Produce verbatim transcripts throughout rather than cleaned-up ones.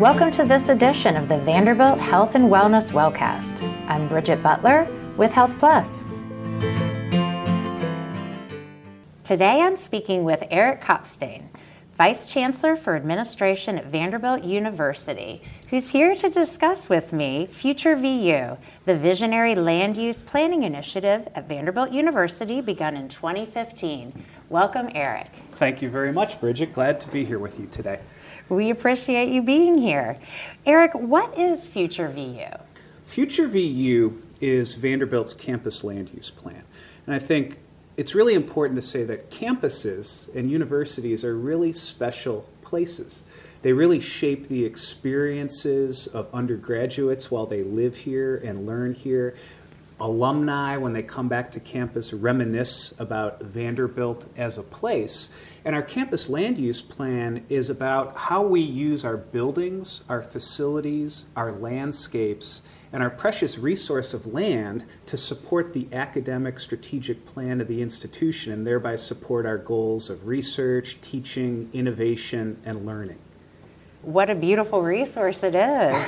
Welcome to this edition of the Vanderbilt Health and Wellness Wellcast. I'm Bridget Butler with Health Plus. Today I'm speaking with Eric Kopstein, Vice Chancellor for Administration at Vanderbilt University, who's here to discuss with me Future V U, the visionary land use planning initiative at Vanderbilt University begun in twenty fifteen. Welcome, Eric. Thank you very much, Bridget. Glad to be here with you today. We appreciate you being here. Eric, what is Future V U? Future V U is Vanderbilt's campus land use plan. And I think it's really important to say that campuses and universities are really special places. They really shape the experiences of undergraduates while they live here and learn here. Alumni, when they come back to campus, reminisce about Vanderbilt as a place. And our campus land use plan is about how we use our buildings, our facilities, our landscapes, and our precious resource of land to support the academic strategic plan of the institution and thereby support our goals of research, teaching, innovation, and learning. What a beautiful resource it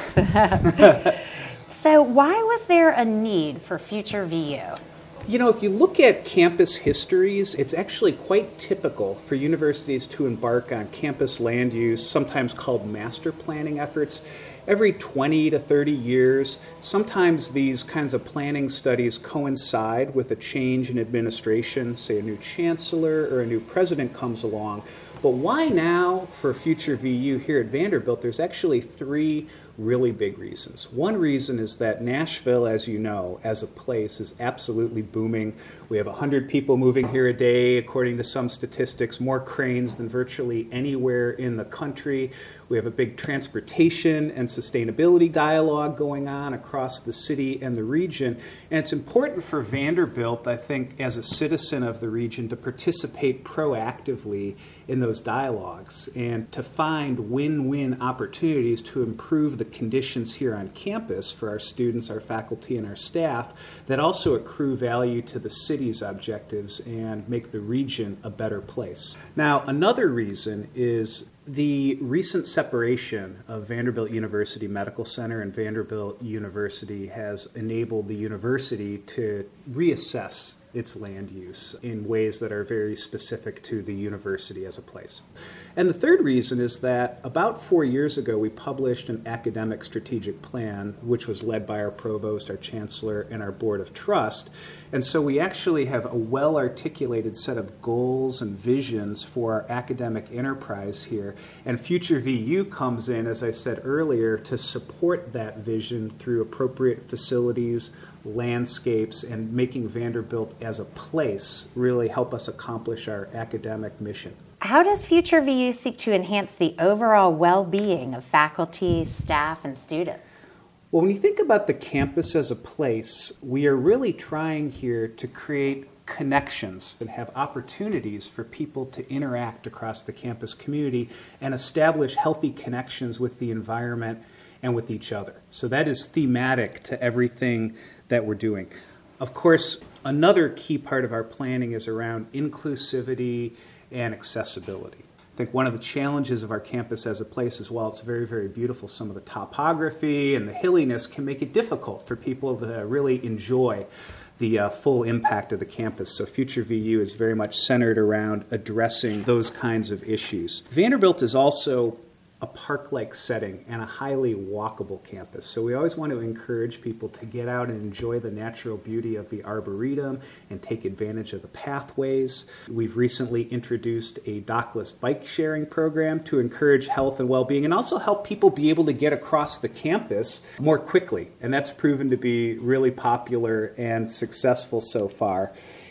is. So why was there a need for Future V U? You know, if you look at campus histories, it's actually quite typical for universities to embark on campus land use, sometimes called master planning efforts, every twenty to thirty years. Sometimes these kinds of planning studies coincide with a change in administration, say a new chancellor or a new president comes along. But why now for Future V U here at Vanderbilt? There's actually three really big reasons. One reason is that Nashville, as you know, as a place is absolutely booming. We have one hundred people moving here a day, according to some statistics, more cranes than virtually anywhere in the country. We have a big transportation and sustainability dialogue going on across the city and the region. And it's important for Vanderbilt, I think, as a citizen of the region, to participate proactively in those dialogues and to find win-win opportunities to improve the conditions here on campus for our students, our faculty, and our staff that also accrue value to the city's objectives and make the region a better place. Now, another reason is the recent separation of Vanderbilt University Medical Center and Vanderbilt University has enabled the university to reassess its land use in ways that are very specific to the university as a place. And the third reason is that about four years ago, we published an academic strategic plan, which was led by our provost, our chancellor, and our board of trust. And so we actually have a well-articulated set of goals and visions for our academic enterprise here. And Future V U comes in, as I said earlier, to support that vision through appropriate facilities, landscapes, and making Vanderbilt as a place really help us accomplish our academic mission. How does Future V U seek to enhance the overall well-being of faculty, staff, and students? Well, when you think about the campus as a place, we are really trying here to create connections and have opportunities for people to interact across the campus community and establish healthy connections with the environment and with each other. So that is thematic to everything that we're doing. Of course, another key part of our planning is around inclusivity and accessibility. I think one of the challenges of our campus as a place is, while it's very, very beautiful, some of the topography and the hilliness can make it difficult for people to really enjoy the uh, full impact of the campus. So Future V U is very much centered around addressing those kinds of issues. Vanderbilt is also a park-like setting and a highly walkable campus. So we always want to encourage people to get out and enjoy the natural beauty of the Arboretum and take advantage of the pathways. We've recently introduced a dockless bike sharing program to encourage health and well-being and also help people be able to get across the campus more quickly. And that's proven to be really popular and successful so far.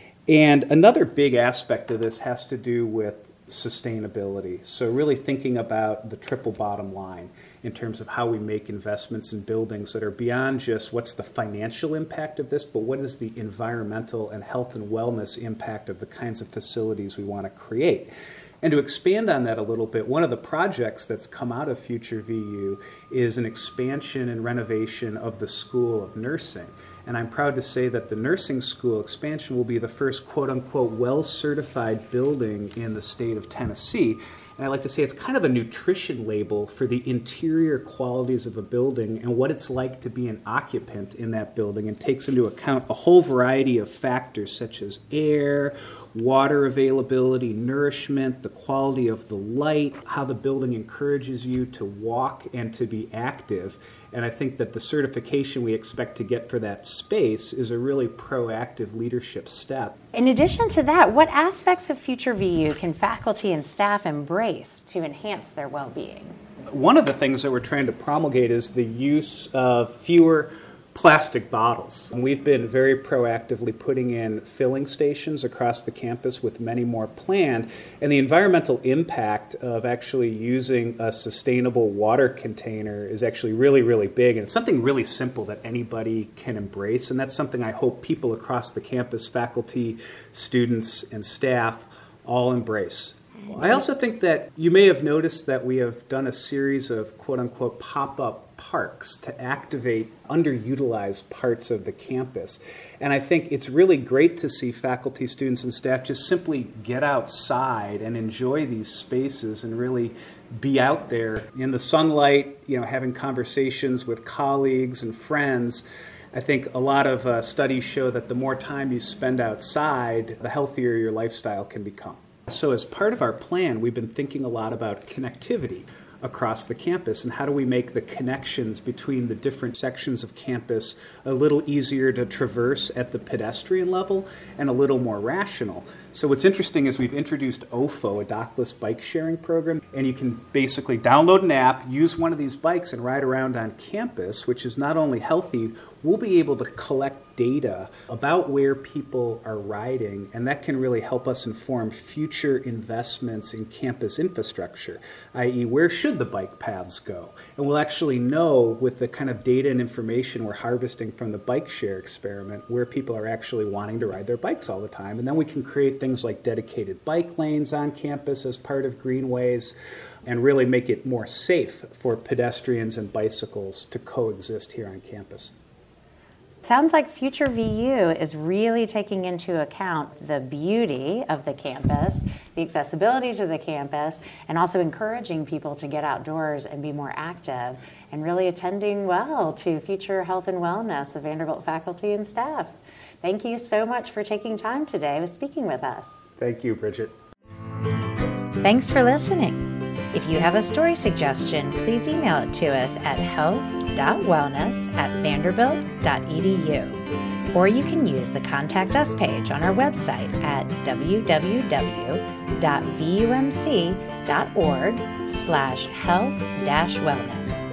And another big aspect of this has to do with sustainability. So really thinking about the triple bottom line in terms of how we make investments in buildings that are beyond just what's the financial impact of this, but what is the environmental and health and wellness impact of the kinds of facilities we want to create. And to expand on that a little bit, one of the projects that's come out of Future V U is an expansion and renovation of the School of Nursing. And I'm proud to say that the nursing school expansion will be the first quote-unquote well-certified building in the state of Tennessee. And I like to say it's kind of a nutrition label for the interior qualities of a building and what it's like to be an occupant in that building, and takes into account a whole variety of factors such as air, water availability, nourishment, the quality of the light, how the building encourages you to walk and to be active. And I think that the certification we expect to get for that space is a really proactive leadership step. In addition to that, what aspects of Future V U can faculty and staff embrace to enhance their well-being? One of the things that we're trying to promulgate is the use of fewer plastic bottles. We've been very proactively putting in filling stations across the campus, with many more planned, and the environmental impact of actually using a sustainable water container is actually really, really big, and it's something really simple that anybody can embrace, and that's something I hope people across the campus, faculty, students, and staff all embrace. I also think that you may have noticed that we have done a series of quote-unquote pop-up parks to activate underutilized parts of the campus. And I think it's really great to see faculty, students, and staff just simply get outside and enjoy these spaces and really be out there in the sunlight, you know, having conversations with colleagues and friends. I think a lot of uh, studies show that the more time you spend outside, the healthier your lifestyle can become. So as part of our plan, we've been thinking a lot about connectivity across the campus and how do we make the connections between the different sections of campus a little easier to traverse at the pedestrian level and a little more rational. So what's interesting is we've introduced O F O, a dockless bike sharing program, and you can basically download an app, use one of these bikes, and ride around on campus, which is not only healthy, we'll be able to collect data about where people are riding, and that can really help us inform future investments in campus infrastructure, that is where should the bike paths go? And we'll actually know with the kind of data and information we're harvesting from the bike share experiment where people are actually wanting to ride their bikes all the time. And then we can create things like dedicated bike lanes on campus as part of greenways and really make it more safe for pedestrians and bicycles to coexist here on campus. Sounds like Future V U is really taking into account the beauty of the campus, the accessibility to the campus, and also encouraging people to get outdoors and be more active, and really attending well to future health and wellness of Vanderbilt faculty and staff. Thank you so much for taking time today with speaking with us. Thank you, Bridget. Thanks for listening. If you have a story suggestion, please email it to us at health dot wellness at vanderbilt dot e d u. Or you can use the Contact Us page on our website at w w w dot v u m c dot org slash health dash wellness.